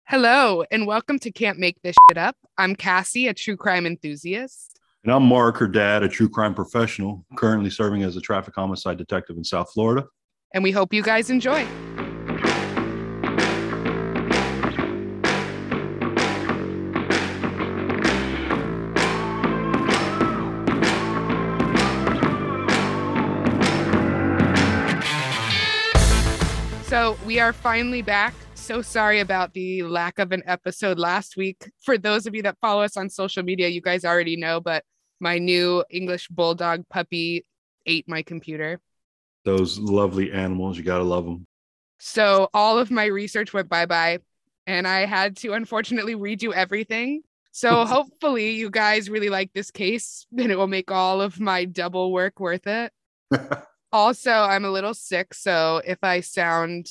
Hello, and welcome to Can't Make This Shit Up. I'm Cassie, a true crime enthusiast. And I'm Mark, her dad, a true crime professional, currently serving as a traffic homicide detective in South Florida. And we hope you guys enjoy. So we are finally back. So sorry about the lack of an episode last week. For those of you that follow us on social media, you guys already know, but my new English bulldog puppy ate my computer. Those lovely animals, you gotta love them. So all of my research went bye-bye, and I had to unfortunately redo everything. So hopefully you guys really like this case, and it will make all of my double work worth it. Also, I'm a little sick, so if I sound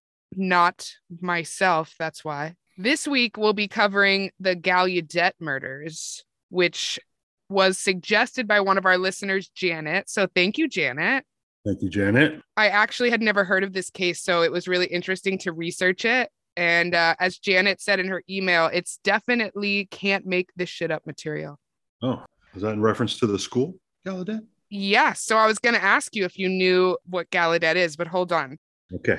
not myself, that's why. This week, we'll be covering the Gallaudet murders, which was suggested by one of our listeners, Janet. So thank you, Janet. Thank you, Janet. I actually had never heard of this case, so it was really interesting to research it. And as Janet said in her email, it's definitely can't make this shit up material. Oh, is that in reference to the school, Gallaudet? Yeah, so I was going to ask you if you knew what Gallaudet is, but hold on. Okay.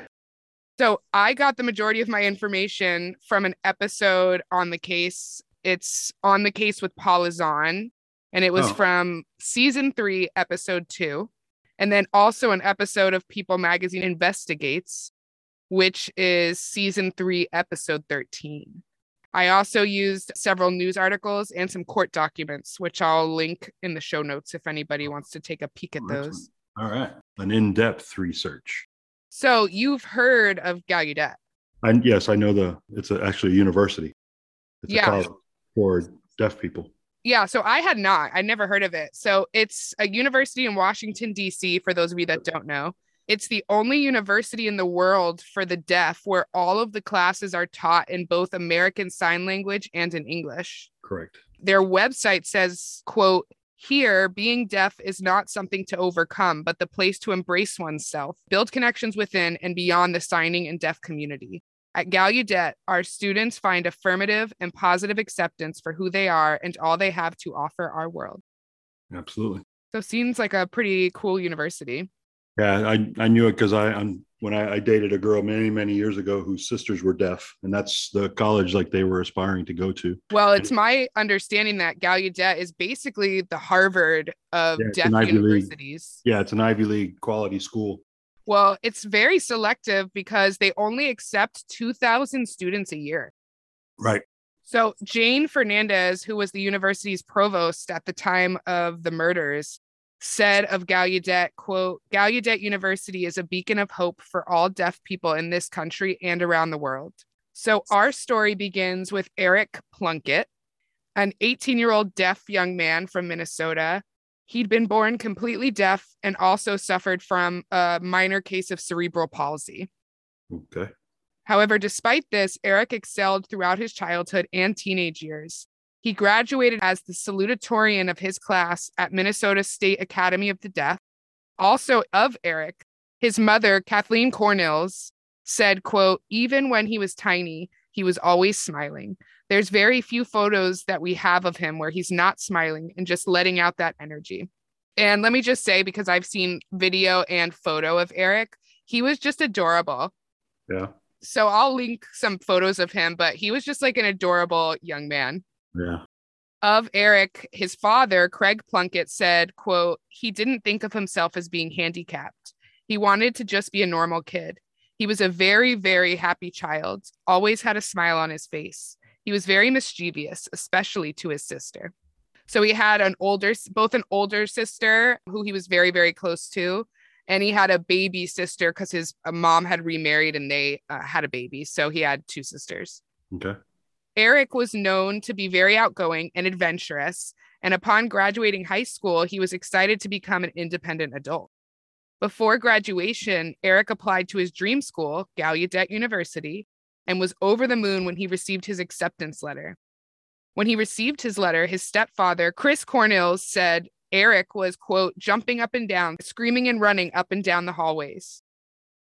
So I got the majority of my information from an episode on the case. It's on the case with Paula Zahn, and it was from season 3, episode 2. And then also an episode of People Magazine Investigates, which is season 3, episode 13. I also used several news articles and some court documents, which I'll link in the show notes if anybody wants to take a peek at those. All right. An in-depth research. So you've heard of Gallaudet? Yes, I know it's actually a university. It's a college for deaf people. Yeah, so I had not. I never heard of it. So it's a university in Washington, D.C., for those of you that don't know. It's the only university in the world for the deaf where all of the classes are taught in both American Sign Language and in English. Correct. Their website says, quote, "Here, being deaf is not something to overcome, but the place to embrace oneself, build connections within and beyond the signing and deaf community. At Gallaudet, our students find affirmative and positive acceptance for who they are and all they have to offer our world." Absolutely. So seems like a pretty cool university. Yeah, I knew it because when I dated a girl many years ago whose sisters were deaf, and that's the college like they were aspiring to go to. Well, it's my understanding that Gallaudet is basically the Harvard of deaf universities. Yeah, it's an Ivy League quality school. Well, it's very selective because they only accept 2,000 students a year. Right. So Jane Fernandez, who was the university's provost at the time of the murders, said of Gallaudet, quote, "Gallaudet University is a beacon of hope for all deaf people in this country and around the world." So our story begins with Eric Plunkett, an 18-year-old deaf young man from Minnesota. He'd been born completely deaf and also suffered from a minor case of cerebral palsy. Okay. However, despite this, Eric excelled throughout his childhood and teenage years. He graduated as the salutatorian of his class at Minnesota State Academy of the Deaf. Also of Eric, his mother, Kathleen Cornils, said, quote, "Even when he was tiny, he was always smiling. There's very few photos that we have of him where he's not smiling and just letting out that energy." And let me just say, because I've seen video and photo of Eric, he was just adorable. Yeah. So I'll link some photos of him, but he was just like an adorable young man. Yeah. Of Eric, his father, Craig Plunkett, said, quote, "He didn't think of himself as being handicapped. He wanted to just be a normal kid. He was a very, very happy child, always had a smile on his face. He was very mischievous, especially to his sister." So he had both an older sister who he was very, very close to, and he had a baby sister because his mom had remarried and they had a baby. So he had 2 sisters. Okay. Eric was known to be very outgoing and adventurous, and upon graduating high school, he was excited to become an independent adult. Before graduation, Eric applied to his dream school, Gallaudet University, and was over the moon when he received his acceptance letter. When he received his letter, his stepfather, Chris Cornils, said Eric was, quote, "jumping up and down, screaming and running up and down the hallways."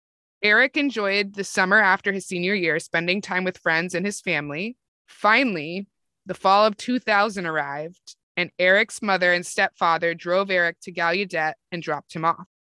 Eric enjoyed the summer after his senior year, spending time with friends and his family. Finally, the fall of 2000 arrived, and Eric's mother and stepfather drove Eric to Gallaudet and dropped him off.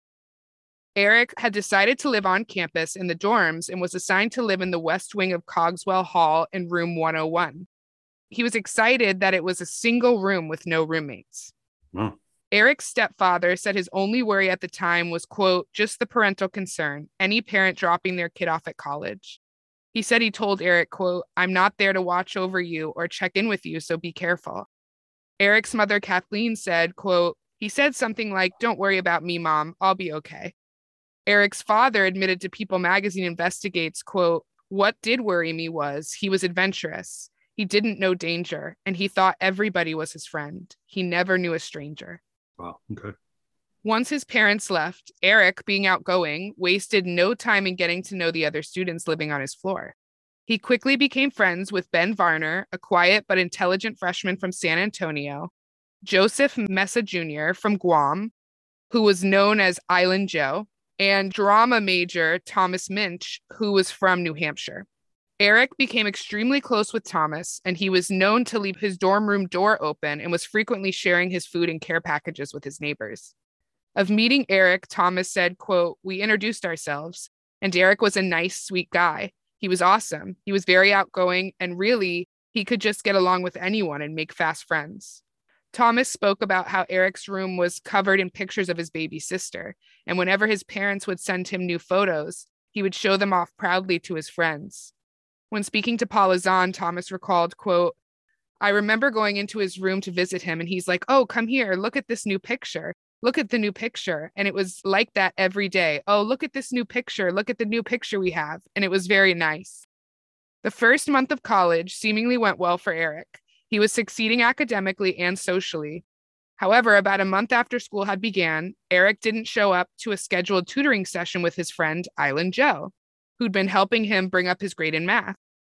Eric had decided to live on campus in the dorms and was assigned to live in the west wing of Cogswell Hall in room 101. He was excited that it was a single room with no roommates. Oh. Eric's stepfather said his only worry at the time was, quote, just the parental concern, any parent dropping their kid off at college. He said he told Eric, quote, I'm not there to watch over you or check in with you, so be careful. Eric's mother, Kathleen, said, quote, he said something like, don't worry about me, Mom, I'll be okay. Eric's father admitted to People Magazine Investigates, quote, what did worry me was he was adventurous. He didn't know danger, and he thought everybody was his friend. He never knew a stranger. Wow. Okay. Once his parents left, Eric, being outgoing, wasted no time in getting to know the other students living on his floor. He quickly became friends with Ben Varner, a quiet but intelligent freshman from San Antonio, Joseph Mesa Jr. from Guam, who was known as Island Joe, and drama major Thomas Minch, who was from New Hampshire. Eric became extremely close with Thomas, and he was known to leave his dorm room door open and was frequently sharing his food and care packages with his neighbors. Of meeting Eric, Thomas said, quote, we introduced ourselves, and Eric was a nice, sweet guy. He was awesome. He was very outgoing, and really, he could just get along with anyone and make fast friends. Thomas spoke about how Eric's room was covered in pictures of his baby sister, and whenever his parents would send him new photos, he would show them off proudly to his friends. When speaking to Paula Zahn, Thomas recalled, quote, I remember going into his room to visit him, and he's like, oh, come here, look at this new picture. Look at the new picture. And it was like that every day. Oh, look at this new picture. Look at the new picture we have. And it was very nice. The first month of college seemingly went well for Eric. He was succeeding academically and socially. However, about a month after school had began, Eric didn't show up to a scheduled tutoring session with his friend, Island Joe, who'd been helping him bring up his grade in math.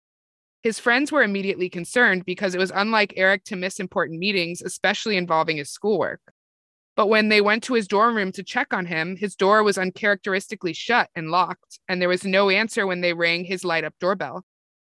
His friends were immediately concerned because it was unlike Eric to miss important meetings, especially involving his schoolwork. But when they went to his dorm room to check on him, his door was uncharacteristically shut and locked, and there was no answer when they rang his light-up doorbell.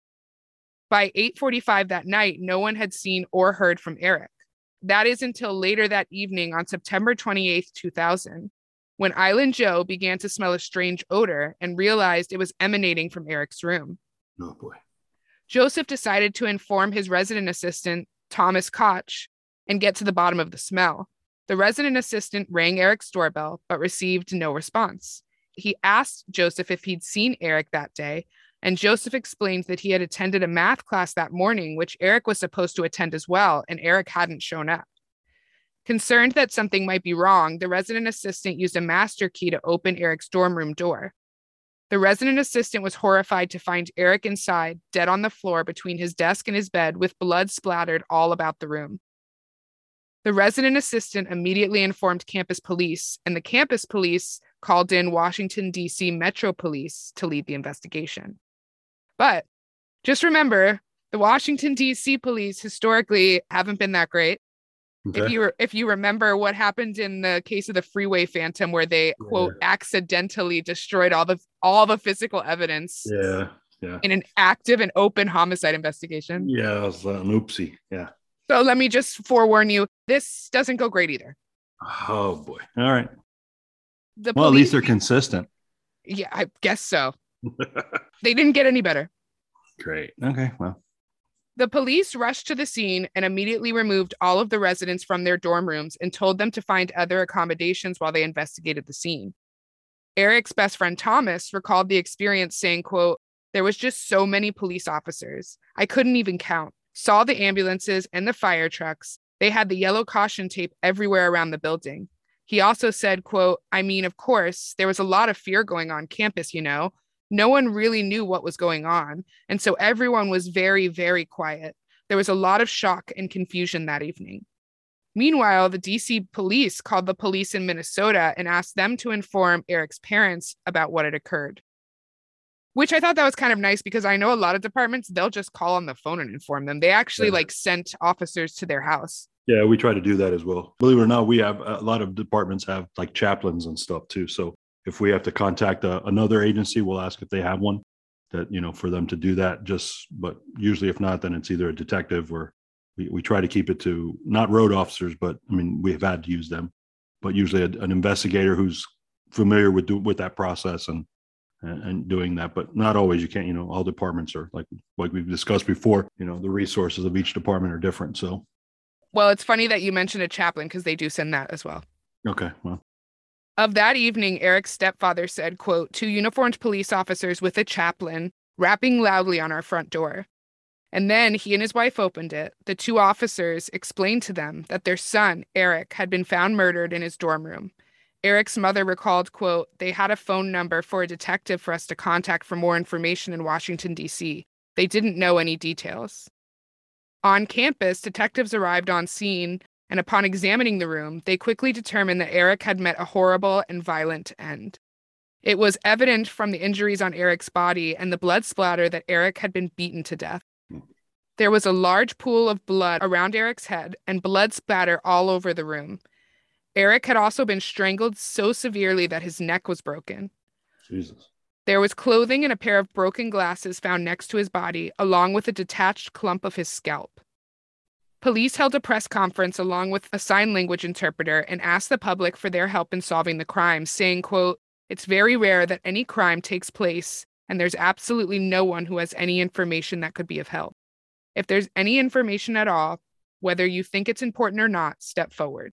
By 8:45 that night, no one had seen or heard from Eric. That is until later that evening on September 28, 2000, when Island Joe began to smell a strange odor and realized it was emanating from Eric's room. Oh, boy. Joseph decided to inform his resident assistant, Thomas Koch, and get to the bottom of the smell. The resident assistant rang Eric's doorbell, but received no response. He asked Joseph if he'd seen Eric that day, and Joseph explained that he had attended a math class that morning, which Eric was supposed to attend as well, and Eric hadn't shown up. Concerned that something might be wrong, the resident assistant used a master key to open Eric's dorm room door. The resident assistant was horrified to find Eric inside, dead on the floor between his desk and his bed, with blood splattered all about the room. The resident assistant immediately informed campus police, and the campus police called in Washington, D.C. Metro Police to lead the investigation. But just remember, the Washington, D.C. police historically haven't been that great. Okay. If you remember what happened in the case of the Freeway Phantom, where they, quote, accidentally destroyed all the physical evidence in an active and open homicide investigation. Yeah, it was an oopsie. Yeah. So let me just forewarn you, this doesn't go great either. Oh, boy. All right. At least they're consistent. Yeah, I guess so. They didn't get any better. Great. Okay, well. The police rushed to the scene and immediately removed all of the residents from their dorm rooms and told them to find other accommodations while they investigated the scene. Eric's best friend Thomas recalled the experience, saying, quote, there was just so many police officers. I couldn't even count. Saw the ambulances and the fire trucks. They had the yellow caution tape everywhere around the building. He also said, quote, I mean, of course, there was a lot of fear going on campus, you know. No one really knew what was going on, and so everyone was very, very quiet. There was a lot of shock and confusion that evening. Meanwhile, the DC police called the police in Minnesota and asked them to inform Eric's parents about what had occurred. Which I thought that was kind of nice, because I know a lot of departments, they'll just call on the phone and inform them. They actually sent officers to their house. Yeah, we try to do that as well. Believe it or not, we have a lot of departments have like chaplains and stuff too. So if we have to contact another agency, we'll ask if they have one that, for them to do that. But usually if not, then it's either a detective or we try to keep it to not road officers, but I mean, we have had to use them, but usually an investigator who's familiar with that process and doing that, but not always. You can't, all departments are like we've discussed before, the resources of each department are different. So. Well, it's funny that you mentioned a chaplain because they do send that as well. Okay. Well. Of that evening, Eric's stepfather said, quote, 2 uniformed police officers with a chaplain rapping loudly on our front door. And then he and his wife opened it. The 2 officers explained to them that their son, Eric, had been found murdered in his dorm room. Eric's mother recalled, quote, they had a phone number for a detective for us to contact for more information in Washington, D.C. They didn't know any details. On campus, detectives arrived on scene, and upon examining the room, they quickly determined that Eric had met a horrible and violent end. It was evident from the injuries on Eric's body and the blood splatter that Eric had been beaten to death. There was a large pool of blood around Eric's head and blood splatter all over the room. Eric had also been strangled so severely that his neck was broken. Jesus. There was clothing and a pair of broken glasses found next to his body, along with a detached clump of his scalp. Police held a press conference along with a sign language interpreter and asked the public for their help in solving the crime, saying, quote, it's very rare that any crime takes place, and there's absolutely no one who has any information that could be of help. If there's any information at all, whether you think it's important or not, step forward.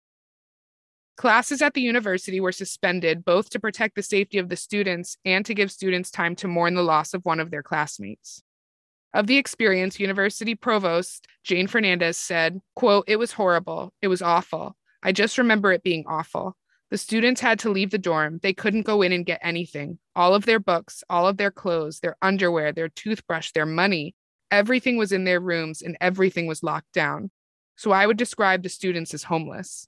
Classes at the university were suspended both to protect the safety of the students and to give students time to mourn the loss of one of their classmates. Of the experience, University Provost Jane Fernandez said, quote, it was horrible. It was awful. I just remember it being awful. The students had to leave the dorm. They couldn't go in and get anything. All of their books, all of their clothes, their underwear, their toothbrush, their money, everything was in their rooms and everything was locked down. So I would describe the students as homeless.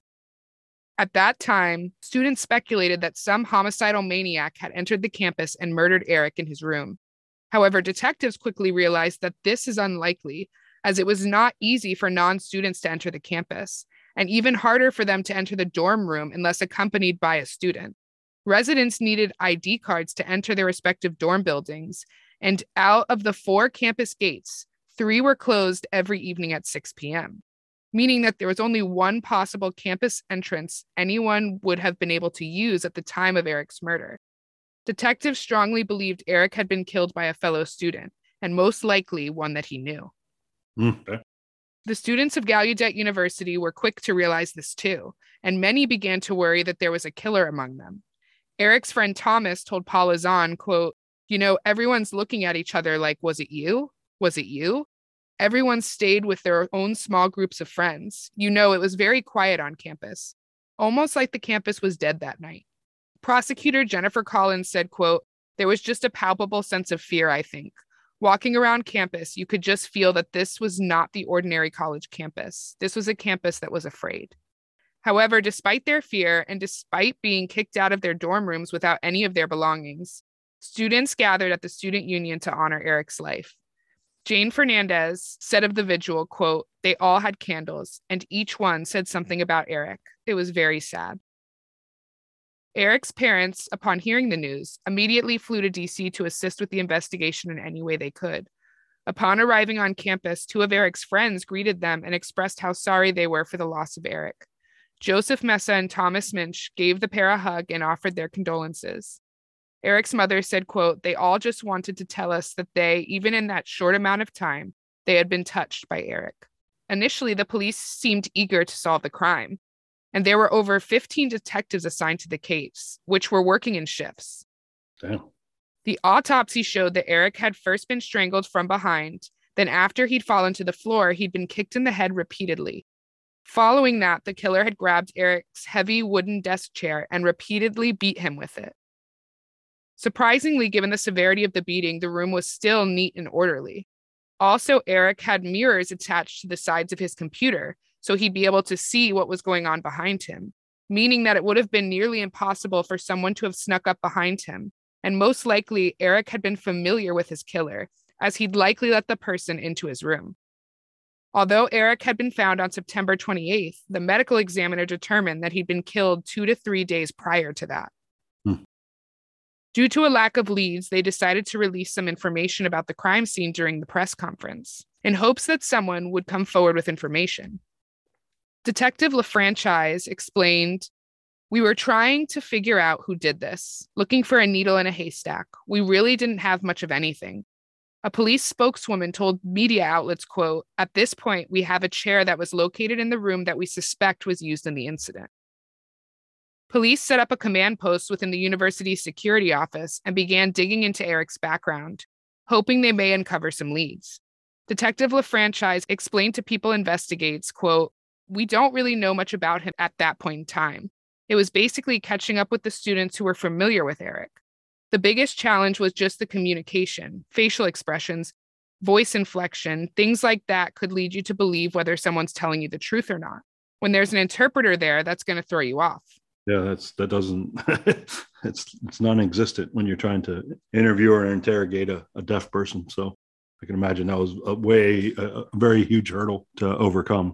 At that time, students speculated that some homicidal maniac had entered the campus and murdered Eric in his room. However, detectives quickly realized that this is unlikely, as it was not easy for non-students to enter the campus, and even harder for them to enter the dorm room unless accompanied by a student. Residents needed ID cards to enter their respective dorm buildings, and out of the 4 campus gates, 3 were closed every evening at 6 p.m., meaning that there was only one possible campus entrance anyone would have been able to use at the time of Eric's murder. Detectives strongly believed Eric had been killed by a fellow student, and most likely one that he knew. Okay. The students of Gallaudet University were quick to realize this too, and many began to worry that there was a killer among them. Eric's friend Thomas told Paula Zahn, quote, everyone's looking at each other like, was it you? Was it you? Everyone stayed with their own small groups of friends. It was very quiet on campus, almost like the campus was dead that night. Prosecutor Jennifer Collins said, quote, there was just a palpable sense of fear, I think. Walking around campus, you could just feel that this was not the ordinary college campus. This was a campus that was afraid. However, despite their fear and despite being kicked out of their dorm rooms without any of their belongings, students gathered at the student union to honor Eric's life. Jane Fernandez said of the vigil, quote, they all had candles and each one said something about Eric. It was very sad. Eric's parents, upon hearing the news, immediately flew to D.C. to assist with the investigation in any way they could. Upon arriving on campus, 2 of Eric's friends greeted them and expressed how sorry they were for the loss of Eric. Joseph Messa and Thomas Minch gave the pair a hug and offered their condolences. Eric's mother said, quote, they all just wanted to tell us that they, even in that short amount of time, they had been touched by Eric. Initially, the police seemed eager to solve the crime, and there were over 15 detectives assigned to the case, which were working in shifts. Damn. The autopsy showed that Eric had first been strangled from behind. Then after he'd fallen to the floor, he'd been kicked in the head repeatedly. Following that, the killer had grabbed Eric's heavy wooden desk chair and repeatedly beat him with it. Surprisingly, given the severity of the beating, the room was still neat and orderly. Also, Eric had mirrors attached to the sides of his computer, so he'd be able to see what was going on behind him, meaning that it would have been nearly impossible for someone to have snuck up behind him. And most likely, Eric had been familiar with his killer, as he'd likely let the person into his room. Although Eric had been found on September 28th, the medical examiner determined that he'd been killed 2 to 3 days prior to that. Due to a lack of leads, they decided to release some information about the crime scene during the press conference, in hopes that someone would come forward with information. Detective LaFranchise explained, "We were trying to figure out who did this, looking for a needle in a haystack. We really didn't have much of anything. A police spokeswoman told media outlets, quote, 'At this point, we have a chair that was located in the room that we suspect was used in the incident.'" Police set up a command post within the university's security office and began digging into Eric's background, hoping they may uncover some leads. Detective LaFranchise explained to People Investigates, quote, "We don't really know much about him at that point in time. It was basically catching up with the students who were familiar with Eric. The biggest challenge was just the communication, facial expressions, voice inflection, things like that could lead you to believe whether someone's telling you the truth or not. When there's an interpreter there, that's going to throw you off." Yeah, that doesn't it's non-existent when you're trying to interview or interrogate a deaf person. So I can imagine that was a very huge hurdle to overcome.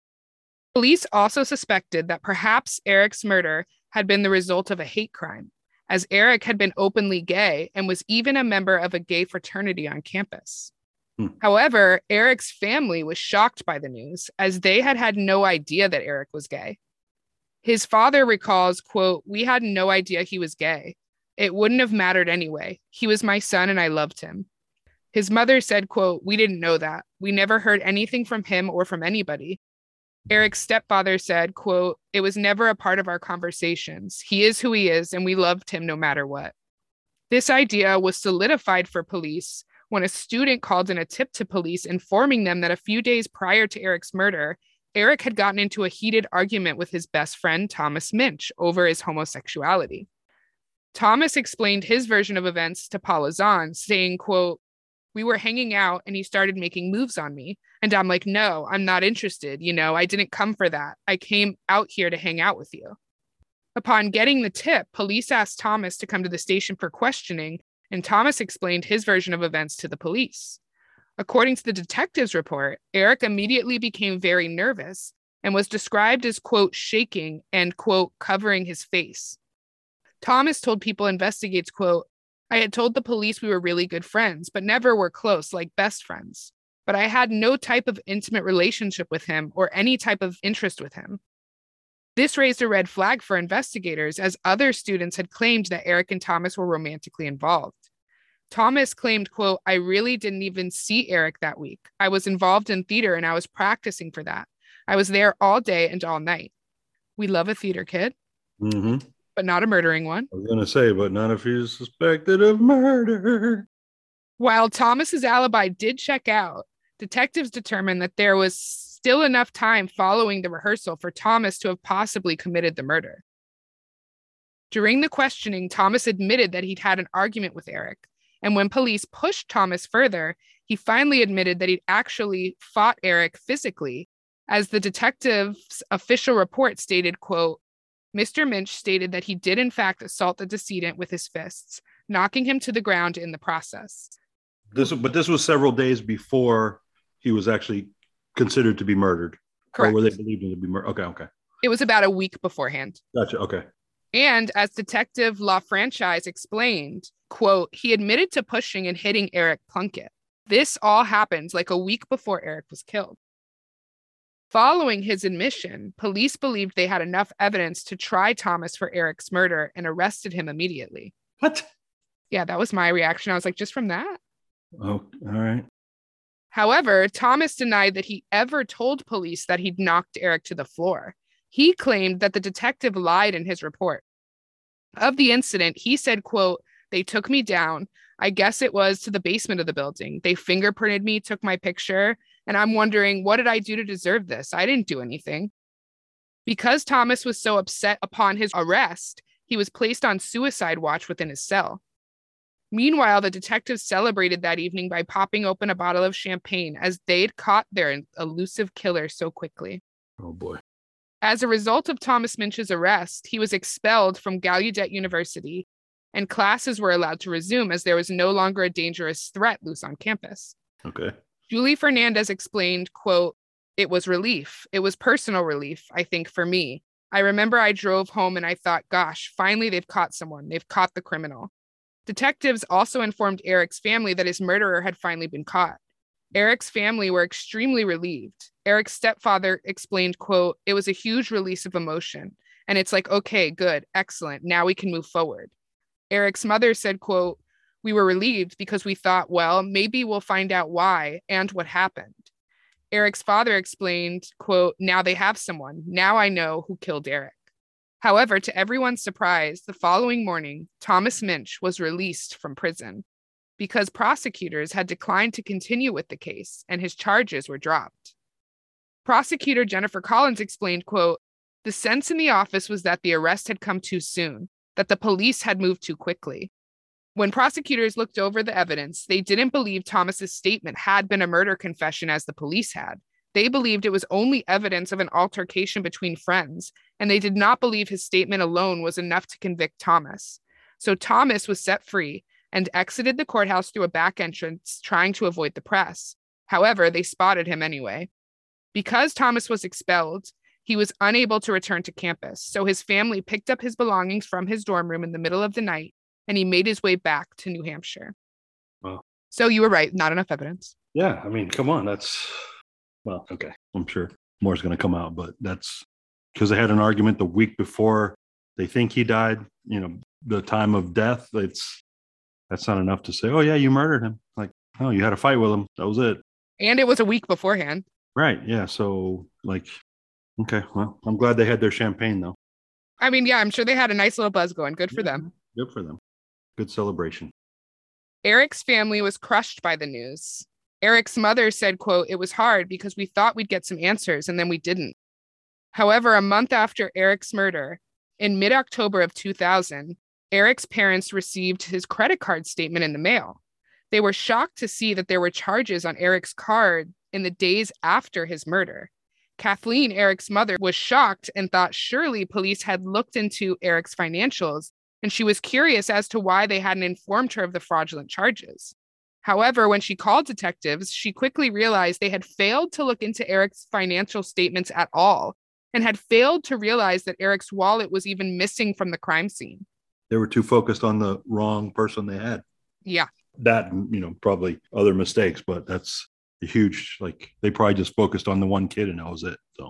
Police also suspected that perhaps Eric's murder had been the result of a hate crime, as Eric had been openly gay and was even a member of a gay fraternity on campus. However, Eric's family was shocked by the news, as they had had no idea that Eric was gay. His father recalls, quote, "We had no idea he was gay. It wouldn't have mattered anyway. He was my son and I loved him." His mother said, quote, "We didn't know that. We never heard anything from him or from anybody." Eric's stepfather said, quote, "It was never a part of our conversations. He is who he is, and we loved him no matter what." This idea was solidified for police when a student called in a tip to police informing them that a few days prior to Eric's murder, Eric had gotten into a heated argument with his best friend, Thomas Minch, over his homosexuality. Thomas explained his version of events to Paula Zahn, saying, quote, "We were hanging out and he started making moves on me. And I'm like, no, I'm not interested. I didn't come for that. I came out here to hang out with you." Upon getting the tip, police asked Thomas to come to the station for questioning, and Thomas explained his version of events to the police. According to the detective's report, Eric immediately became very nervous and was described as, quote, "shaking" and, quote, "covering his face." Thomas told People Investigates, quote, "I had told the police we were really good friends, but never were close, like best friends. But I had no type of intimate relationship with him or any type of interest with him." This raised a red flag for investigators, as other students had claimed that Eric and Thomas were romantically involved. Thomas claimed, quote, "I really didn't even see Eric that week. I was involved in theater and I was practicing for that. I was there all day and all night." We love a theater kid, but not a murdering one. I was going to say, but not if he's suspected of murder. While Thomas's alibi did check out, detectives determined that there was still enough time following the rehearsal for Thomas to have possibly committed the murder. During the questioning, Thomas admitted that he'd had an argument with Eric. And when police pushed Thomas further, he finally admitted that he'd actually fought Eric physically, as the detective's official report stated, quote, "Mr. Minch stated that he did in fact assault the decedent with his fists, knocking him to the ground in the process." But this was several days before he was actually considered to be murdered. Correct. Or were they believed him to be murdered? Okay. It was about a week beforehand. Gotcha. Okay. And as Detective LaFranchise explained, quote, "He admitted to pushing and hitting Eric Plunkett. This all happened like a week before Eric was killed." Following his admission, police believed they had enough evidence to try Thomas for Eric's murder and arrested him immediately. What? Yeah, that was my reaction. I was like, just from that? Oh, all right. However, Thomas denied that he ever told police that he'd knocked Eric to the floor. He claimed that the detective lied in his report. Of the incident, he said, quote, "They took me down. I guess it was to the basement of the building. They fingerprinted me, took my picture, and I'm wondering, what did I do to deserve this? I didn't do anything." Because Thomas was so upset upon his arrest, he was placed on suicide watch within his cell. Meanwhile, the detectives celebrated that evening by popping open a bottle of champagne, as they'd caught their elusive killer so quickly. Oh, boy. As a result of Thomas Minch's arrest, he was expelled from Gallaudet University, and classes were allowed to resume as there was no longer a dangerous threat loose on campus. Okay. Julie Fernandez explained, quote, "It was relief. It was personal relief, I think, for me. I remember I drove home and I thought, gosh, finally they've caught someone. They've caught the criminal. Detectives also informed Eric's family that his murderer had finally been caught. Eric's family were extremely relieved. Eric's stepfather explained, quote, "It was a huge release of emotion. And it's like, okay, good, excellent. Now we can move forward." Eric's mother said, quote, "We were relieved because we thought, well, maybe we'll find out why and what happened." Eric's father explained, quote, "Now they have someone. Now I know who killed Eric." However, to everyone's surprise, the following morning, Thomas Minch was released from prison because prosecutors had declined to continue with the case and his charges were dropped. Prosecutor Jennifer Collins explained, quote, "The sense in the office was that the arrest had come too soon, that the police had moved too quickly. When prosecutors looked over the evidence, they didn't believe Thomas's statement had been a murder confession as the police had. They believed it was only evidence of an altercation between friends, and they did not believe his statement alone was enough to convict Thomas. So Thomas was set free and exited the courthouse through a back entrance, trying to avoid the press. However, they spotted him anyway. Because Thomas was expelled, he was unable to return to campus, so his family picked up his belongings from his dorm room in the middle of the night, and he made his way back to New Hampshire. Wow. So you were right, not enough evidence. Yeah, I mean, come on, that's, well, okay. I'm sure more's going to come out, but that's because they had an argument the week before they think he died, the time of death. That's not enough to say, oh, yeah, you murdered him. Like, oh, you had a fight with him. That was it. And it was a week beforehand. Right. Yeah. So, like, okay. Well, I'm glad they had their champagne, though. I mean, yeah, I'm sure they had a nice little buzz going. Good for them. Good for them. Good celebration. Eric's family was crushed by the news. Eric's mother said, quote, "It was hard because we thought we'd get some answers and then we didn't." However, a month after Eric's murder, in mid-October of 2000, Eric's parents received his credit card statement in the mail. They were shocked to see that there were charges on Eric's card in the days after his murder. Kathleen, Eric's mother, was shocked and thought surely police had looked into Eric's financials, and she was curious as to why they hadn't informed her of the fraudulent charges. However, when she called detectives, she quickly realized they had failed to look into Eric's financial statements at all and had failed to realize that Eric's wallet was even missing from the crime scene. They were too focused on the wrong person they had. Yeah. That, probably other mistakes, but that's a huge, they probably just focused on the one kid and that was it. So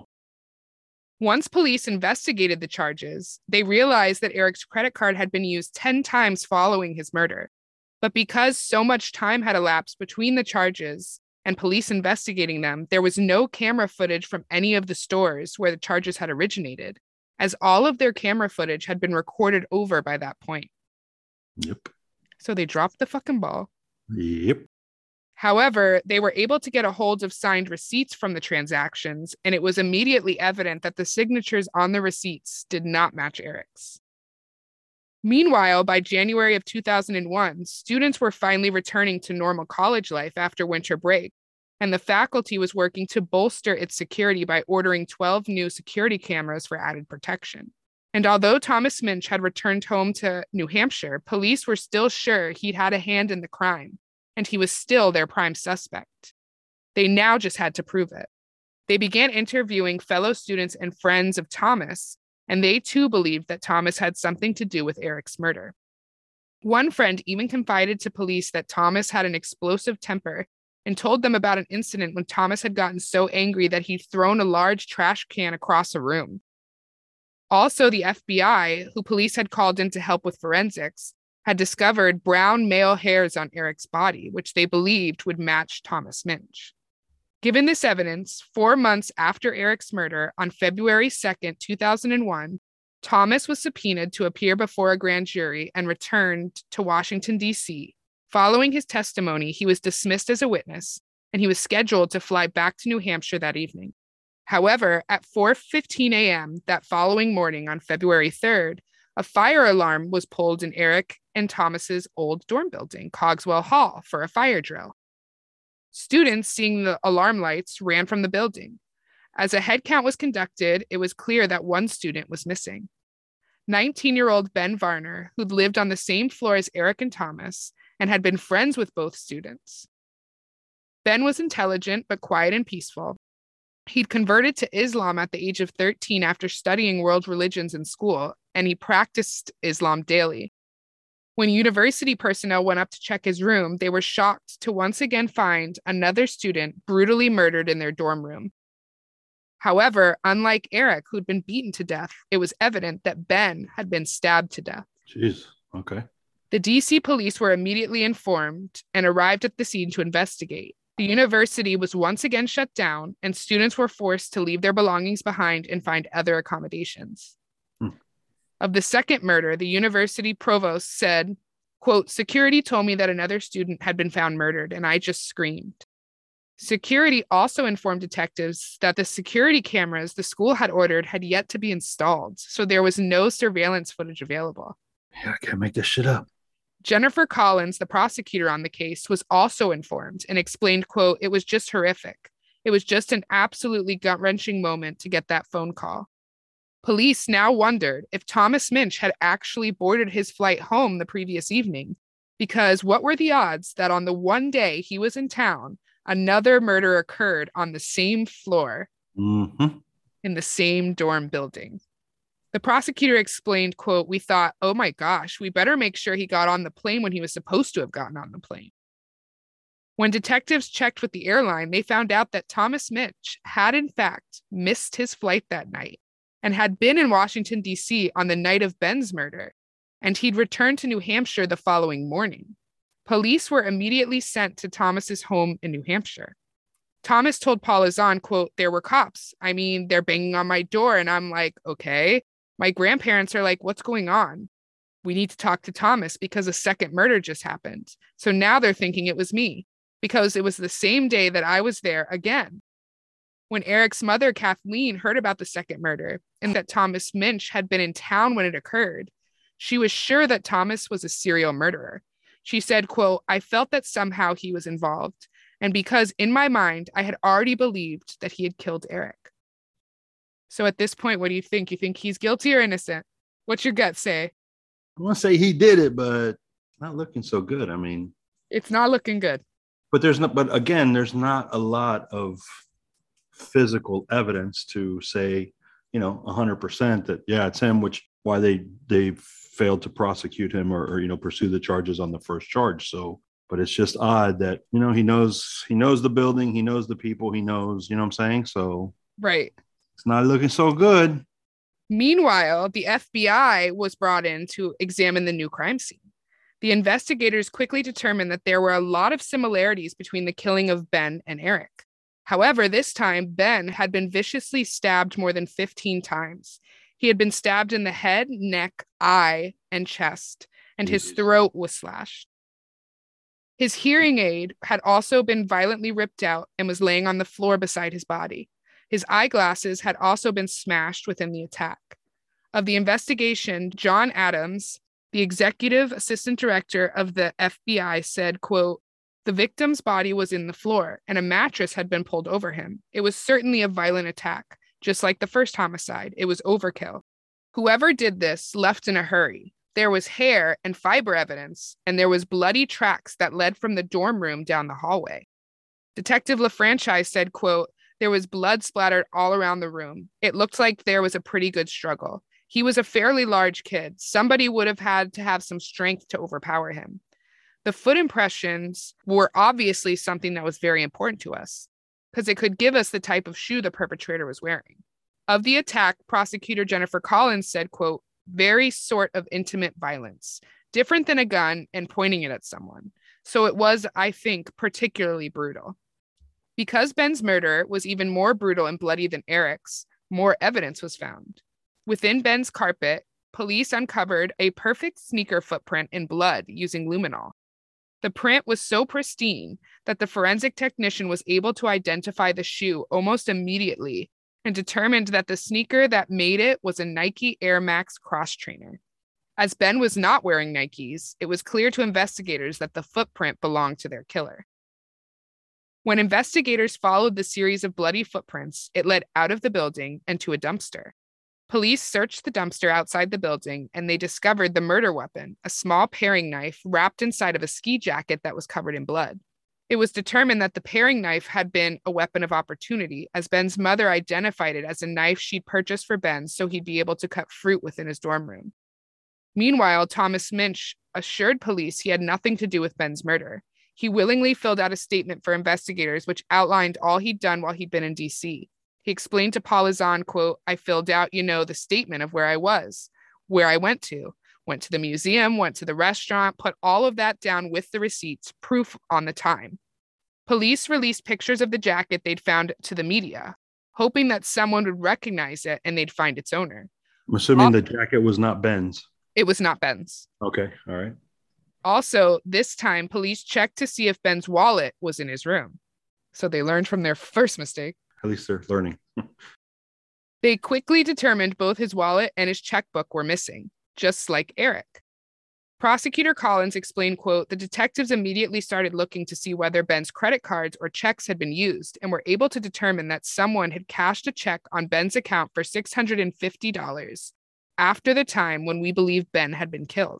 once police investigated the charges, they realized that Eric's credit card had been used 10 times following his murder. But because so much time had elapsed between the charges and police investigating them, there was no camera footage from any of the stores where the charges had originated, as all of their camera footage had been recorded over by that point. Yep. So they dropped the fucking ball. Yep. However, they were able to get a hold of signed receipts from the transactions, and it was immediately evident that the signatures on the receipts did not match Eric's. Meanwhile, by January of 2001, students were finally returning to normal college life after winter break, and the faculty was working to bolster its security by ordering 12 new security cameras for added protection. And although Thomas Minch had returned home to New Hampshire, police were still sure he'd had a hand in the crime, and he was still their prime suspect. They now just had to prove it. They began interviewing fellow students and friends of Thomas, and they too believed that Thomas had something to do with Eric's murder. One friend even confided to police that Thomas had an explosive temper and told them about an incident when Thomas had gotten so angry that he'd thrown a large trash can across a room. Also, the FBI, who police had called in to help with forensics, had discovered brown male hairs on Eric's body, which they believed would match Thomas Minch. Given this evidence, 4 months after Eric's murder, on February 2nd, 2001, Thomas was subpoenaed to appear before a grand jury and returned to Washington, D.C. Following his testimony, he was dismissed as a witness, and he was scheduled to fly back to New Hampshire that evening. However, at 4:15 a.m. that following morning on February 3rd, a fire alarm was pulled in Eric and Thomas's old dorm building, Cogswell Hall, for a fire drill. Students, seeing the alarm lights, ran from the building. As a head count was conducted, it was clear that one student was missing. 19-year-old Ben Varner, who'd lived on the same floor as Eric and Thomas and had been friends with both students. Ben was intelligent but quiet and peaceful. He'd converted to Islam at the age of 13 after studying world religions in school, and he practiced Islam daily. When university personnel went up to check his room, they were shocked to once again find another student brutally murdered in their dorm room. However, unlike Eric, who'd been beaten to death, it was evident that Ben had been stabbed to death. Jeez. Okay. The DC police were immediately informed and arrived at the scene to investigate. The university was once again shut down, and students were forced to leave their belongings behind and find other accommodations. Of the second murder, the university provost said, quote, "Security told me that another student had been found murdered, and I just screamed." Security also informed detectives that the security cameras the school had ordered had yet to be installed, so there was no surveillance footage available. Yeah, I can't make this shit up. Jennifer Collins, the prosecutor on the case, was also informed and explained, quote, "It was just horrific. It was just an absolutely gut-wrenching moment to get that phone call." Police now wondered if Thomas Minch had actually boarded his flight home the previous evening, because what were the odds that on the one day he was in town, another murder occurred on the same floor in the same dorm building? The prosecutor explained, quote, "We thought, oh my gosh, we better make sure he got on the plane when he was supposed to have gotten on the plane." When detectives checked with the airline, they found out that Thomas Minch had in fact missed his flight that night and had been in Washington, D.C. on the night of Ben's murder, and he'd returned to New Hampshire the following morning. Police were immediately sent to Thomas's home in New Hampshire. Thomas told Paul Azan, quote, "There were cops. I mean, they're banging on my door, and I'm like, okay." My grandparents are like, "What's going on? We need to talk to Thomas because a second murder just happened." So now they're thinking it was me because it was the same day that I was there again. When Eric's mother, Kathleen, heard about the second murder and that Thomas Minch had been in town when it occurred, she was sure that Thomas was a serial murderer. She said, quote, "I felt that somehow he was involved. And because in my mind, I had already believed that he had killed Eric." So at this point, what do you think? You think he's guilty or innocent? What's your gut say? I want to say he did it, but not looking so good. I mean, it's not looking good. But again, there's not a lot of physical evidence to say, 100% that, yeah, it's him, which why they failed to prosecute him or pursue the charges on the first charge. So, but it's just odd that, he knows the building, he knows the people, he knows, what I'm saying? So, right. It's not looking so good. Meanwhile, the FBI was brought in to examine the new crime scene. The investigators quickly determined that there were a lot of similarities between the killing of Ben and Eric. However, this time, Ben had been viciously stabbed more than 15 times. He had been stabbed in the head, neck, eye, and chest, and his throat was slashed. His hearing aid had also been violently ripped out and was laying on the floor beside his body. His eyeglasses had also been smashed within the attack. Of the investigation, John Adams, the executive assistant director of the FBI, said, quote, "The victim's body was in the floor and a mattress had been pulled over him. It was certainly a violent attack. Just like the first homicide, it was overkill. Whoever did this left in a hurry. There was hair and fiber evidence, and there was bloody tracks that led from the dorm room down the hallway." Detective LaFranchise said, quote, "There was blood splattered all around the room. It looked like there was a pretty good struggle. He was a fairly large kid. Somebody would have had to have some strength to overpower him." The foot impressions were obviously something that was very important to us because it could give us the type of shoe the perpetrator was wearing. Of the attack, prosecutor Jennifer Collins said, quote, "Very sort of intimate violence, different than a gun and pointing it at someone. So it was, I think, particularly brutal." Because Ben's murder was even more brutal and bloody than Eric's, more evidence was found. Within Ben's carpet, police uncovered a perfect sneaker footprint in blood using luminol. The print was so pristine that the forensic technician was able to identify the shoe almost immediately and determined that the sneaker that made it was a Nike Air Max cross trainer. As Ben was not wearing Nikes, it was clear to investigators that the footprint belonged to their killer. When investigators followed the series of bloody footprints, it led out of the building and to a dumpster. Police searched the dumpster outside the building, and they discovered the murder weapon, a small paring knife wrapped inside of a ski jacket that was covered in blood. It was determined that the paring knife had been a weapon of opportunity, as Ben's mother identified it as a knife she'd purchased for Ben so he'd be able to cut fruit within his dorm room. Meanwhile, Thomas Minch assured police he had nothing to do with Ben's murder. He willingly filled out a statement for investigators, which outlined all he'd done while he'd been in D.C. He explained to Paulizon, quote, I filled out, the statement of where I was, where I went to the museum, went to the restaurant, put all of that down with the receipts, proof on the time. Police released pictures of the jacket they'd found to the media, hoping that someone would recognize it and they'd find its owner. I'm assuming the jacket was not Ben's. It was not Ben's. Okay, all right. Also, this time, police checked to see if Ben's wallet was in his room. So they learned from their first mistake. At least they're learning. They quickly determined both his wallet and his checkbook were missing, just like Eric. Prosecutor Collins explained, quote, the detectives immediately started looking to see whether Ben's credit cards or checks had been used and were able to determine that someone had cashed a check on Ben's account for $650 after the time when we believe Ben had been killed.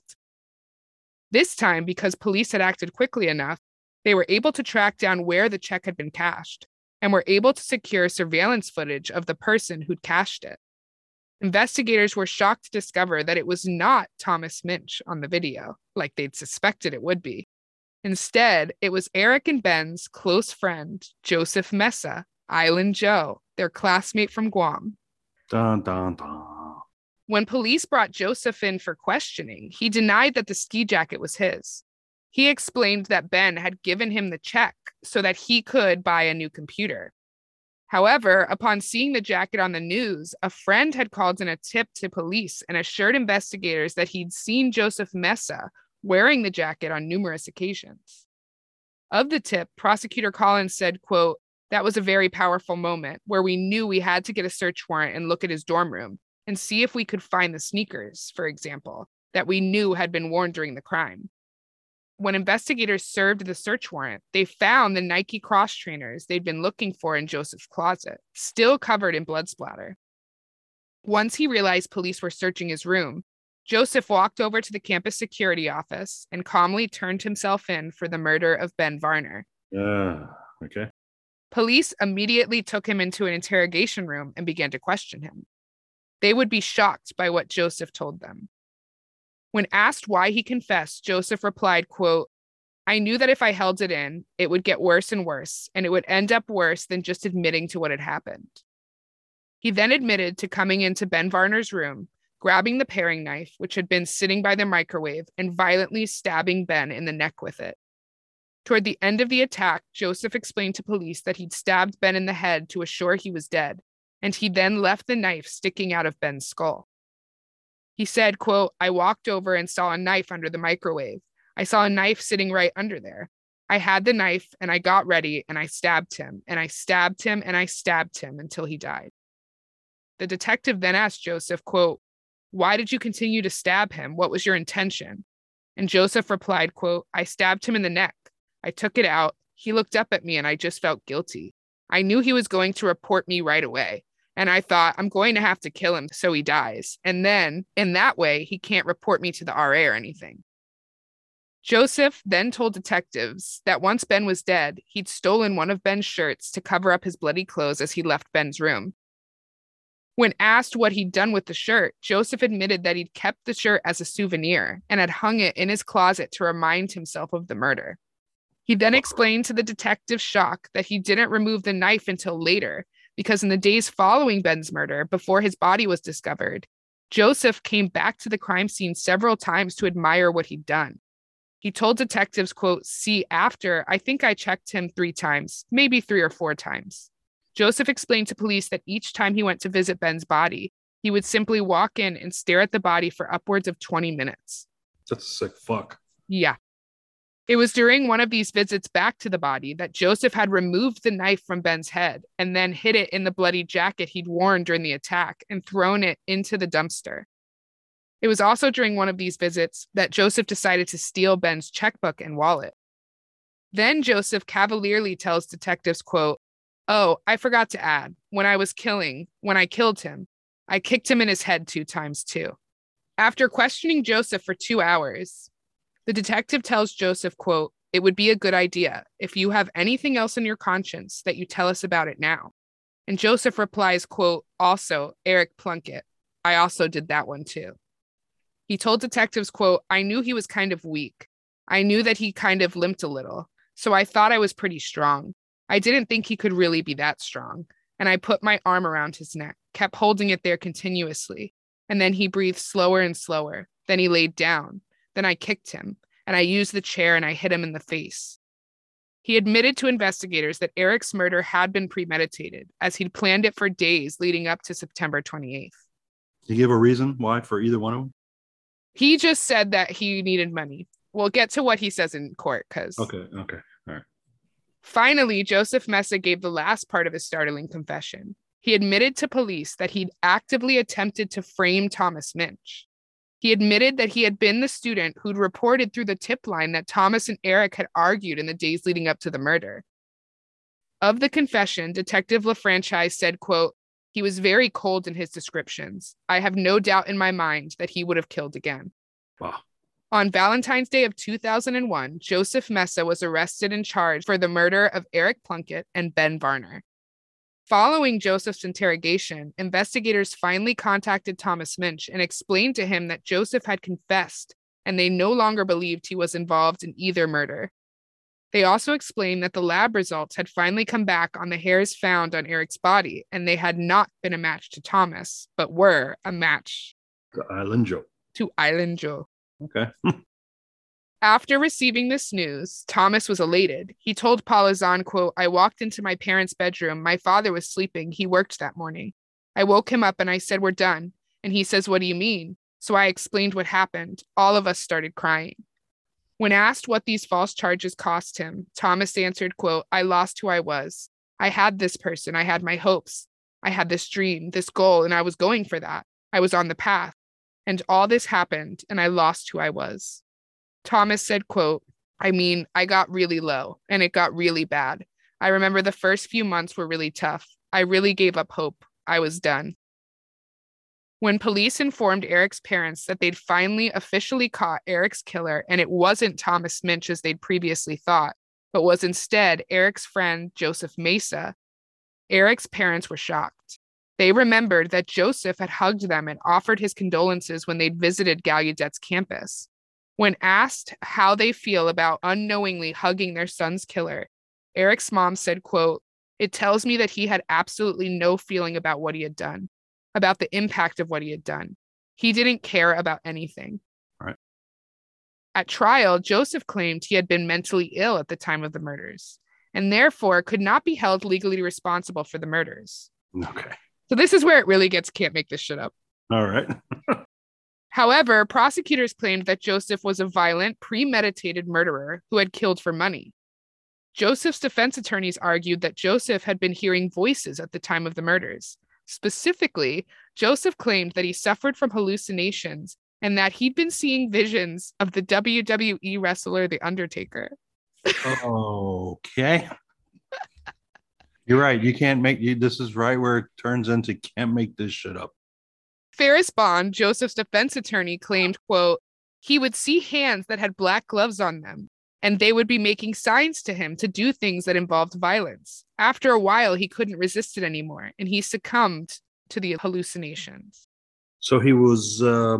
This time, because police had acted quickly enough, they were able to track down where the check had been cashed and were able to secure surveillance footage of the person who'd cashed it. Investigators were shocked to discover that it was not Thomas Minch on the video, like they'd suspected it would be. Instead, it was Eric and Ben's close friend, Joseph Mesa, Island Joe, their classmate from Guam. Dun, dun, dun. When police brought Joseph in for questioning, he denied that the ski jacket was his. He explained that Ben had given him the check so that he could buy a new computer. However, upon seeing the jacket on the news, a friend had called in a tip to police and assured investigators that he'd seen Joseph Mesa wearing the jacket on numerous occasions. Of the tip, Prosecutor Collins said, quote, that was a very powerful moment where we knew we had to get a search warrant and look at his dorm room and see if we could find the sneakers, for example, that we knew had been worn during the crime. When investigators served the search warrant, they found the Nike cross trainers they'd been looking for in Joseph's closet, still covered in blood splatter. Once he realized police were searching his room, Joseph walked over to the campus security office and calmly turned himself in for the murder of Ben Varner. Okay. Police immediately took him into an interrogation room and began to question him. They would be shocked by what Joseph told them. When asked why he confessed, Joseph replied, quote, I knew that if I held it in, it would get worse and worse, and it would end up worse than just admitting to what had happened. He then admitted to coming into Ben Varner's room, grabbing the paring knife, which had been sitting by the microwave, and violently stabbing Ben in the neck with it. Toward the end of the attack, Joseph explained to police that he'd stabbed Ben in the head to assure he was dead, and he then left the knife sticking out of Ben's skull. He said, quote, I walked over and saw a knife under the microwave. I saw a knife sitting right under there. I had the knife and I got ready and I stabbed him and I stabbed him and I stabbed him until he died. The detective then asked Joseph, quote, why did you continue to stab him? What was your intention? And Joseph replied, quote, I stabbed him in the neck. I took it out. He looked up at me and I just felt guilty. I knew he was going to report me right away. And I thought, I'm going to have to kill him so he dies. And then, in that way, he can't report me to the RA or anything. Joseph then told detectives that once Ben was dead, he'd stolen one of Ben's shirts to cover up his bloody clothes as he left Ben's room. When asked what he'd done with the shirt, Joseph admitted that he'd kept the shirt as a souvenir and had hung it in his closet to remind himself of the murder. He then explained to the detective's shock that he didn't remove the knife until later, because in the days following Ben's murder, before his body was discovered, Joseph came back to the crime scene several times to admire what he'd done. He told detectives, quote, see, after, I think I checked him 3 times, maybe 3 or 4 times. Joseph explained to police that each time he went to visit Ben's body, he would simply walk in and stare at the body for upwards of 20 minutes. That's a sick fuck. Yeah. It was during one of these visits back to the body that Joseph had removed the knife from Ben's head and then hid it in the bloody jacket he'd worn during the attack and thrown it into the dumpster. It was also during one of these visits that Joseph decided to steal Ben's checkbook and wallet. Then Joseph cavalierly tells detectives, quote, oh, I forgot to add, when I killed him, I kicked him in his head 2 times too. After questioning Joseph for 2 hours, the detective tells Joseph, quote, it would be a good idea if you have anything else in your conscience that you tell us about it now. And Joseph replies, quote, also, Eric Plunkett. I also did that one too. He told detectives, quote, "I knew he was kind of weak. I knew that he kind of limped a little. So I thought I was pretty strong. I didn't think he could really be that strong. And I put my arm around his neck, kept holding it there continuously. And then he breathed slower and slower. Then he laid down. Then I kicked him, and I used the chair and I hit him in the face." He admitted to investigators that Eric's murder had been premeditated, as he'd planned it for days leading up to September 28th. Did he give a reason why for either one of them? He just said that he needed money. We'll get to what he says in court, because... Okay. All right. Finally, Joseph Mesa gave the last part of his startling confession. He admitted to police that he'd actively attempted to frame Thomas Minch. He admitted that he had been the student who'd reported through the tip line that Thomas and Eric had argued in the days leading up to the murder. Of the confession, Detective LaFranchise said, quote, "He was very cold in his descriptions. I have no doubt in my mind that he would have killed again." Wow. On Valentine's Day of 2001, Joseph Mesa was arrested and charged for the murder of Eric Plunkett and Ben Varner. Following Joseph's interrogation, investigators finally contacted Thomas Minch and explained to him that Joseph had confessed, and they no longer believed he was involved in either murder. They also explained that the lab results had finally come back on the hairs found on Eric's body, and they had not been a match to Thomas, but were a match to Island Joe. Okay. After receiving this news, Thomas was elated. He told Paula Zahn, quote, "I walked into my parents' bedroom. My father was sleeping. He worked that morning. I woke him up and I said, 'We're done.' And he says, 'What do you mean?' So I explained what happened. All of us started crying." When asked what these false charges cost him, Thomas answered, quote, "I lost who I was. I had this person. I had my hopes. I had this dream, this goal, and I was going for that. I was on the path. And all this happened, and I lost who I was." Thomas said, quote, I got really low, and it got really bad. I remember the first few months were really tough. I really gave up hope. I was done." When police informed Eric's parents that they'd finally officially caught Eric's killer, and it wasn't Thomas Minch as they'd previously thought, but was instead Eric's friend, Joseph Mesa, Eric's parents were shocked. They remembered that Joseph had hugged them and offered his condolences when they'd visited Gallaudet's campus. When asked how they feel about unknowingly hugging their son's killer, Eric's mom said, quote, "It tells me that he had absolutely no feeling about what he had done, about the impact of what he had done. He didn't care about anything." Right. At trial, Joseph claimed he had been mentally ill at the time of the murders, and therefore could not be held legally responsible for the murders. Okay. So this is where it really gets, can't make this shit up. All right. However, prosecutors claimed that Joseph was a violent, premeditated murderer who had killed for money. Joseph's defense attorneys argued that Joseph had been hearing voices at the time of the murders. Specifically, Joseph claimed that he suffered from hallucinations and that he'd been seeing visions of the WWE wrestler, The Undertaker. Okay. You're right. You can't make this is right where it turns into can't make this shit up. Ferris Bond, Joseph's defense attorney, claimed, quote, he would see hands that had black gloves on them, and they would be making signs to him to do things that involved violence. After a while, he couldn't resist it anymore, and he succumbed to the hallucinations. So he was...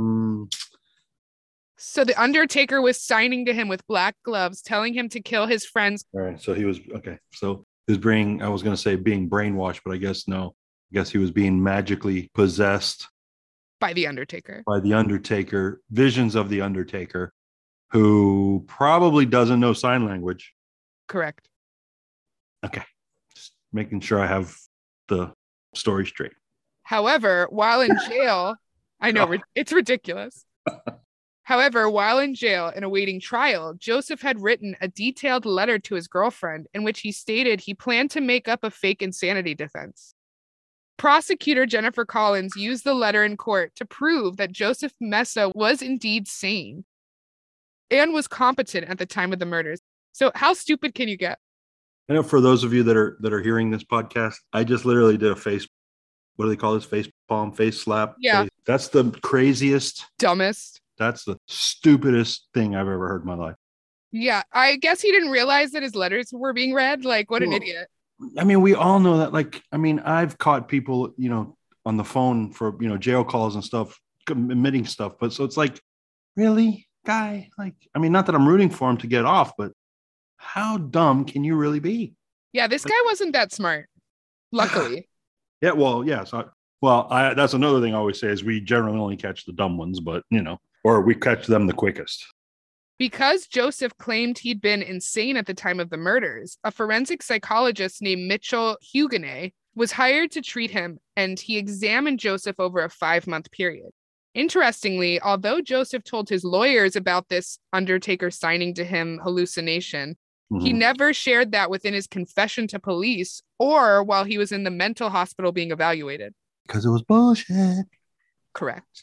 So the Undertaker was signing to him with black gloves, telling him to kill his friends. All right. So he was... Okay. So he was being... I was going to say being brainwashed, but I guess no. I guess he was being magically possessed. By the Undertaker. By the Undertaker. Visions of the Undertaker, who probably doesn't know sign language. Correct. Okay. Just making sure I have the story straight. However, while in jail, I know it's ridiculous. However, while in jail and awaiting trial, Joseph had written a detailed letter to his girlfriend in which he stated he planned to make up a fake insanity defense. Prosecutor Jennifer Collins used the letter in court to prove that Joseph Mesa was indeed sane and was competent at the time of the murders. So how stupid can you get? I know for those of you that are hearing this podcast, I just literally did a face, what do they call this? Face palm, face slap. Yeah. That's the craziest, dumbest. That's the stupidest thing I've ever heard in my life. Yeah. I guess he didn't realize that his letters were being read. Like, what an idiot. I mean, we all know that. Like, I mean, I've caught people, on the phone for, jail calls and stuff, admitting stuff. But so it's like, really, guy? Like, I mean, not that I'm rooting for him to get off, but how dumb can you really be? Yeah, this guy wasn't that smart, luckily. Yeah, well, yeah. So, well, that's another thing I always say is we generally only catch the dumb ones, but, or we catch them the quickest. Because Joseph claimed he'd been insane at the time of the murders, a forensic psychologist named Mitchell Huguenet was hired to treat him, and he examined Joseph over a 5-month period. Interestingly, although Joseph told his lawyers about this undertaker signing to him hallucination, he never shared that within his confession to police or while he was in the mental hospital being evaluated. Because it was bullshit. Correct.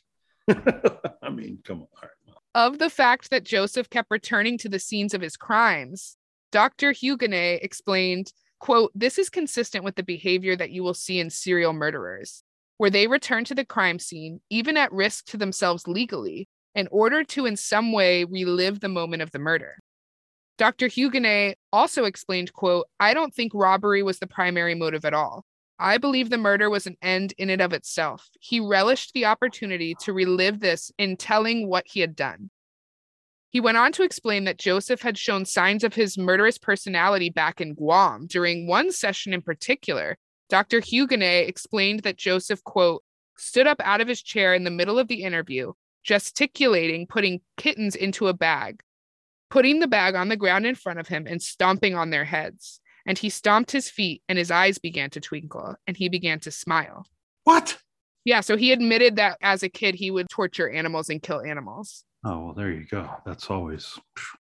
I mean, come on. All right. Of the fact that Joseph kept returning to the scenes of his crimes, Dr. Huguenet explained, quote, "This is consistent with the behavior that you will see in serial murderers, where they return to the crime scene, even at risk to themselves legally, in order to in some way relive the moment of the murder." Dr. Huguenet also explained, quote, "I don't think robbery was the primary motive at all. I believe the murder was an end in and of itself. He relished the opportunity to relive this in telling what he had done." He went on to explain that Joseph had shown signs of his murderous personality back in Guam. During one session in particular, Dr. Huguenet explained that Joseph, quote, "stood up out of his chair in the middle of the interview, gesticulating, putting kittens into a bag, putting the bag on the ground in front of him and stomping on their heads. And he stomped his feet and his eyes began to twinkle and he began to smile." What? Yeah, so he admitted that as a kid, he would torture animals and kill animals. Oh, well, there you go. That's always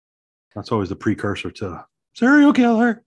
the precursor to serial killer.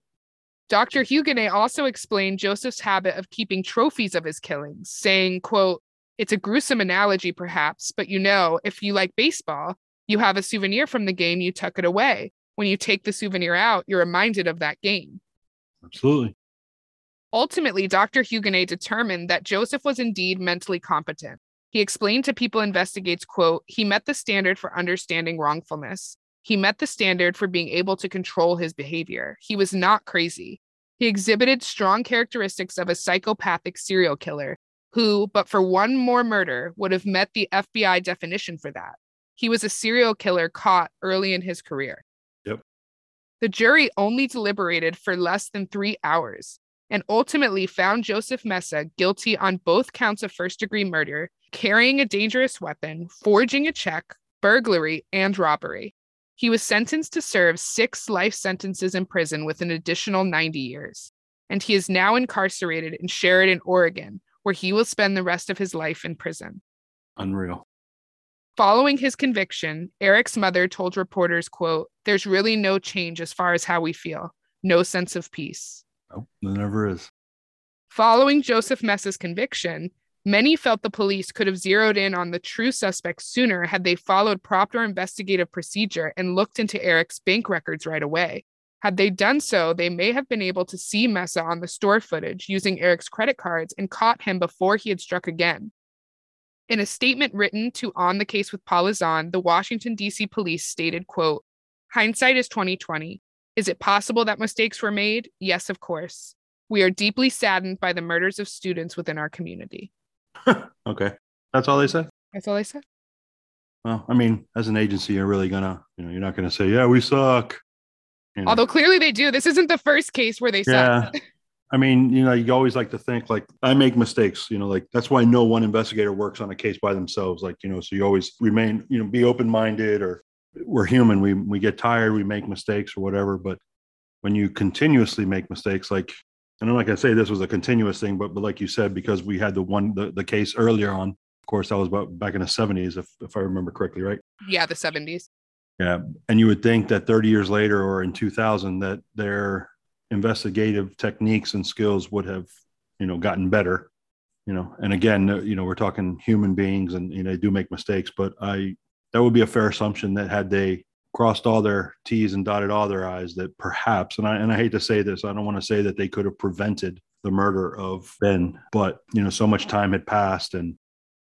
Dr. Huguenet also explained Joseph's habit of keeping trophies of his killings, saying, quote, "It's a gruesome analogy, perhaps, but if you like baseball, you have a souvenir from the game, you tuck it away. When you take the souvenir out, you're reminded of that game." Absolutely. Ultimately, Dr. Huguenet determined that Joseph was indeed mentally competent. He explained to People Investigates, quote, "He met the standard for understanding wrongfulness. He met the standard for being able to control his behavior. He was not crazy. He exhibited strong characteristics of a psychopathic serial killer who, but for one more murder, would have met the FBI definition for that. He was a serial killer caught early in his career." Yep. The jury only deliberated for less than 3 hours and ultimately found Joseph Mesa guilty on both counts of first-degree murder, carrying a dangerous weapon, forging a check, burglary, and robbery. He was sentenced to serve 6 life sentences in prison with an additional 90 years, and he is now incarcerated in Sheridan, Oregon, where he will spend the rest of his life in prison. Unreal. Following his conviction, Eric's mother told reporters, quote, "There's really no change as far as how we feel. No sense of peace." Nope, there never is. Following Joseph Mesa's conviction, many felt the police could have zeroed in on the true suspect sooner had they followed proper investigative procedure and looked into Eric's bank records right away. Had they done so, they may have been able to see Mesa on the store footage using Eric's credit cards and caught him before he had struck again. In a statement written to On the Case with Paula Zahn, the Washington, D.C. police stated, quote, "Hindsight is 20/20. Is it possible that mistakes were made? Yes, of course. We are deeply saddened by the murders of students within our community." Okay. That's all they said? That's all they said. Well, I mean, as an agency, you're really gonna, you're not gonna say, "Yeah, we suck." Although clearly they do. This isn't the first case where they suck. Yeah. I mean, you always like to think like I make mistakes, like that's why no one investigator works on a case by themselves. Like, so you always remain, be open-minded, or we're human. We get tired, we make mistakes or whatever. But when you continuously make mistakes, like, and I'm not going to say this was a continuous thing, but like you said, because we had the case earlier on, of course, that was back in the 70s, if I remember correctly, right? Yeah, the 70s. Yeah. And you would think that 30 years later or in 2000 that their investigative techniques and skills would have, gotten better, and again, we're talking human beings and, they do make mistakes, but that would be a fair assumption that had they crossed all their T's and dotted all their I's, that perhaps, and I hate to say this, I don't want to say that they could have prevented the murder of Ben, but, so much time had passed. And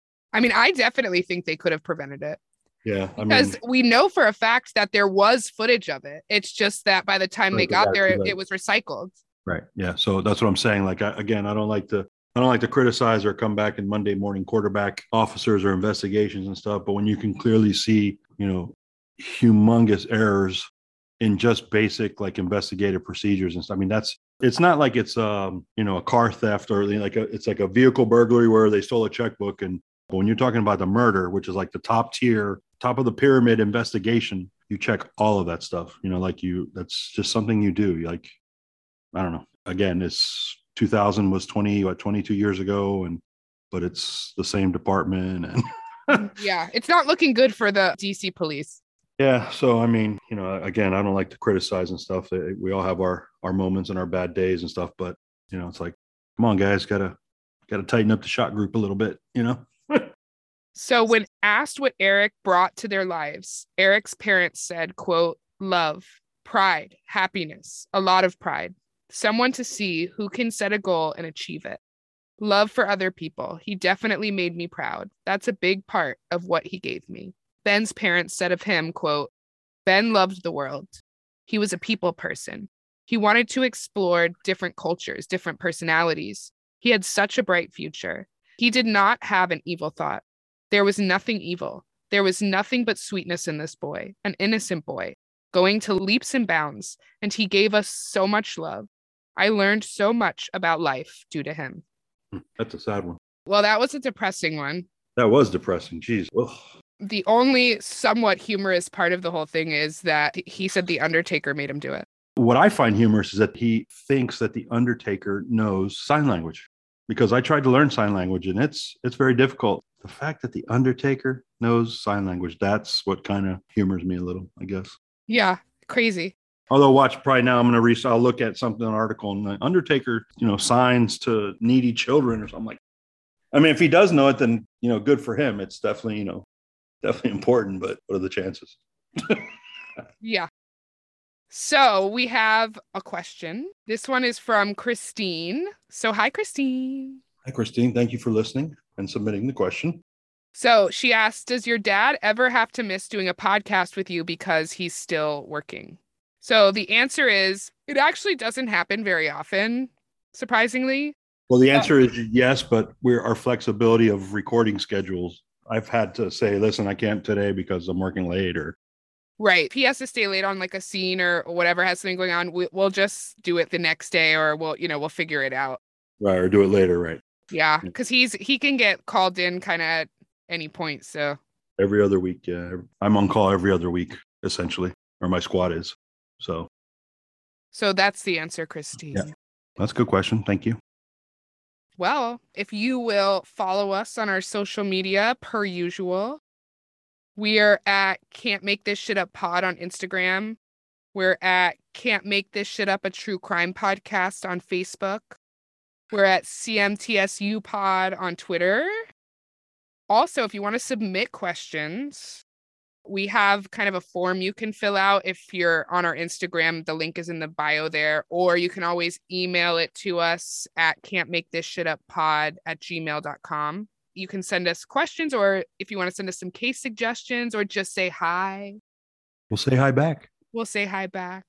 I mean, I definitely think they could have prevented it. Yeah. Because we know for a fact that there was footage of it. It's just that by the time they got there, it was recycled. Right. Yeah. So that's what I'm saying. Like, I don't like to criticize or come back and Monday morning quarterback officers or investigations and stuff. But when you can clearly see humongous errors in just basic like investigative procedures and stuff. I mean, it's not like it's a car theft or it's like a vehicle burglary where they stole a checkbook. And when you're talking about the murder, which is like the top tier, top of the pyramid investigation, you check all of that stuff. That's just something you do. Like, I don't know. Again, it's 2000 was 22 years ago, but it's the same department and yeah, it's not looking good for the DC police. Yeah. So, I mean, again, I don't like to criticize and stuff. We all have our moments and our bad days and stuff, but it's like, come on, guys, gotta tighten up the shot group a little bit, So when asked what Eric brought to their lives, Eric's parents said, quote, love, pride, happiness, a lot of pride, someone to see who can set a goal and achieve it. Love for other people. He definitely made me proud. That's a big part of what he gave me. Ben's parents said of him, quote, Ben loved the world. He was a people person. He wanted to explore different cultures, different personalities. He had such a bright future. He did not have an evil thought. There was nothing evil. There was nothing but sweetness in this boy, an innocent boy, going to leaps and bounds, and he gave us so much love. I learned so much about life due to him. That's a sad one. Well, that was a depressing one. That was depressing. Jeez. Ugh. The only somewhat humorous part of the whole thing is that he said the Undertaker made him do it. What I find humorous is that he thinks that the Undertaker knows sign language, because I tried to learn sign language and it's very difficult. The fact that the Undertaker knows sign language, that's what kind of humors me a little, I guess. Yeah, crazy. Although watch probably now I'll look at something, an article, and the Undertaker, signs to needy children or something like. I mean, if he does know it, then, good for him. It's definitely, definitely important, but what are the chances? Yeah. So we have a question. This one is from Christine. So hi, Christine. Hi, Christine. Thank you for listening and submitting the question. So she asked, does your dad ever have to miss doing a podcast with you because he's still working? So the answer is, it actually doesn't happen very often, surprisingly. Well, the answer is yes, but our flexibility of recording schedules. I've had to say, listen, I can't today because I'm working late or. Right. If he has to stay late on like a scene or whatever has something going on, we'll just do it the next day, or we'll figure it out. Right. Or do it later. Right. Yeah. Because he can get called in kind of at any point. So every other week. Yeah. I'm on call every other week, essentially, or my squad is. So that's the answer, Christine. Yeah. That's a good question. Thank you. Well, if you will follow us on our social media per usual, we are at Can't Make This Shit Up Pod on Instagram. We're at Can't Make This Shit Up, a true crime podcast on Facebook. We're at CMTSU Pod on Twitter. Also, if you want to submit questions, we have kind of a form you can fill out. If you're on our Instagram, the link is in the bio there, or you can always email it to us at can'tmakethissshituppod@gmail.com. You can send us questions, or if you want to send us some case suggestions, or just say hi. We'll say hi back. We'll say hi back.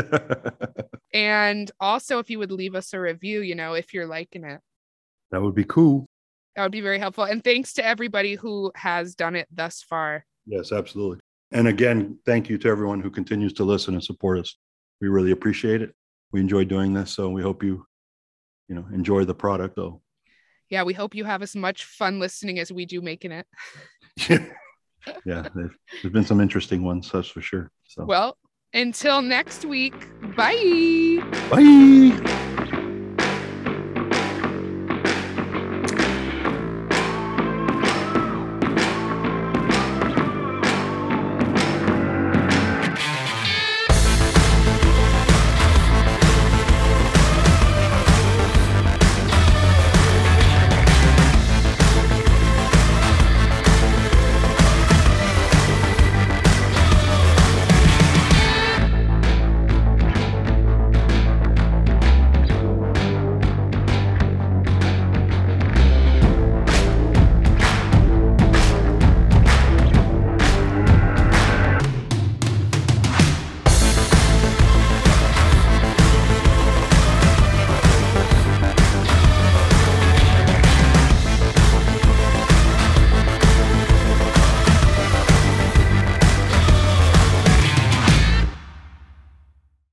And also, if you would leave us a review, if you're liking it. That would be cool. That would be very helpful. And thanks to everybody who has done it thus far. Yes, absolutely. And again, thank you to everyone who continues to listen and support us. We really appreciate it. We enjoy doing this. So we hope you enjoy the product though. Yeah, we hope you have as much fun listening as we do making it. Yeah, there's been some interesting ones, that's for sure. So well, until next week, bye. Bye.